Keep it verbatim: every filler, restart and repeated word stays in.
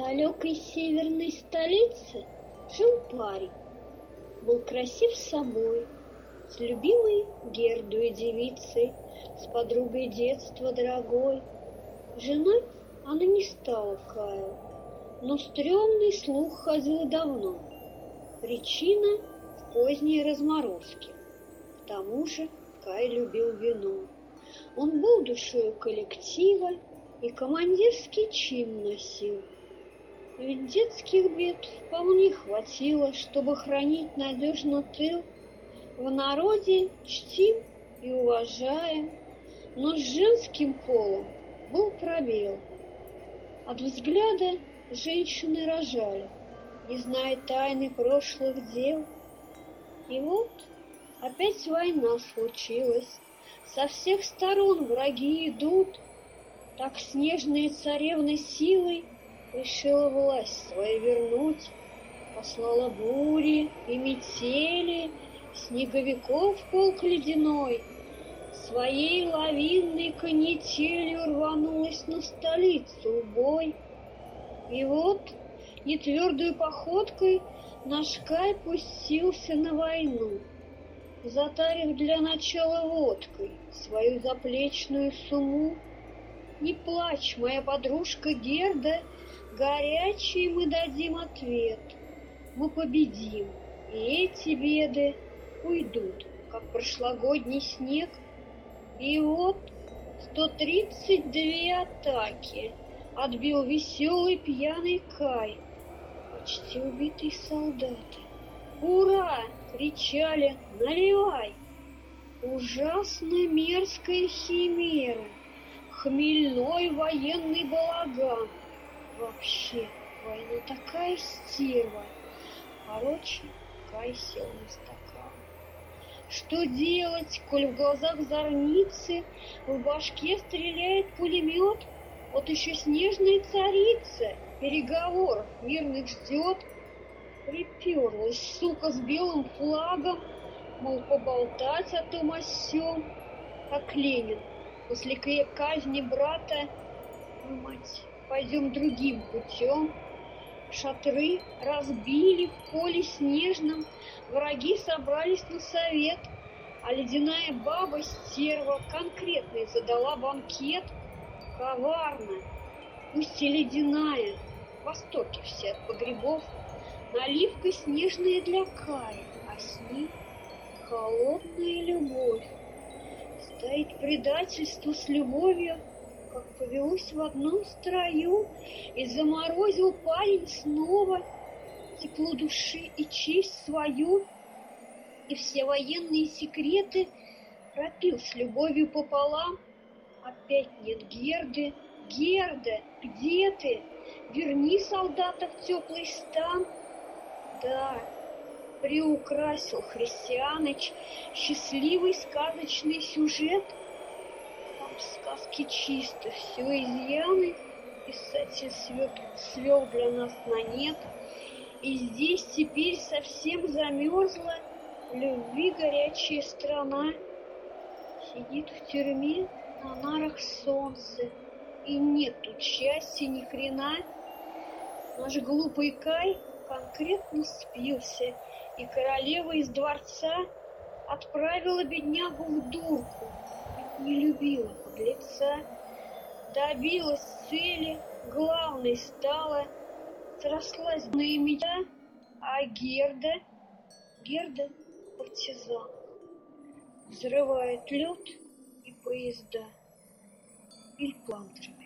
далекой северной столице жил парень. Был красив собой, с любимой Гердой девицей, с подругой детства дорогой. Женой она не стала Каю, но стрёмный слух ходил давно. Причина в поздней разморозке. К тому же Кай любил вино. Он был душою коллектива и командирский чин носил. Ведь детских бед вполне хватило, чтобы хранить надежно тыл. В народе чтим и уважаем, но с женским полом был пробел. От взгляда женщины рожали, не зная тайны прошлых дел. И вот опять война случилась, со всех сторон враги идут. Так снежная царевна силой решила власть свою вернуть, послала бури и метели, снеговиков полк ледяной, своей лавинной канителью рванулась на столицу в бой. И вот нетвердой походкой наш Кай пустился на войну, затарив для начала водкой свою заплечную сумму. Не плачь, моя подружка Герда, горячий мы дадим ответ. Мы победим, и эти беды уйдут, как прошлогодний снег. И вот сто тридцать две атаки отбил веселый пьяный Кай. Почти убитые солдаты. «Ура!» — кричали, «наливай!» Ужасно мерзкая химера, хмельной военный балаган. Вообще, война такая стерва. Короче, Кай сел на стакан. Что делать, коль в глазах зорницы, в башке стреляет пулемет? Вот еще снежная царица переговоров мирных ждет. Приперлась, сука, с белым флагом, мол, поболтать о том о сём. Как Ленин после казни брата: ну, мать, пойдем другим путем. Шатры разбили в поле снежном, враги собрались на совет, а ледяная баба-стерва конкретный задала банкет. Коварно, пусть и ледяная, в восторге все от погребов, наливка снежная для Кая, а с ним холодная любовь. Стоит предательство с любовью, как повелось в одном строю, и заморозил парень снова тепло души и честь свою, и все военные секреты пропил с любовью пополам. Опять нет Герды. Герда, где ты? Верни солдата в теплый стан. Да, приукрасил Христианыч счастливый сказочный сюжет. Там в сказке чисто все изъяны, писатель свел, свел для нас на нет. И здесь теперь совсем замерзла любви горячая страна. Сидит в тюрьме на нарах солнце, и нет тут счастья ни хрена. Наш глупый Кай конкретно спился, и королева из дворца отправила беднягу в дурку, ведь не любила подлеца. Добилась цели, главной стала, срослась на мечта, а Герда, Герда партизан, взрывает лед и поезда. Или план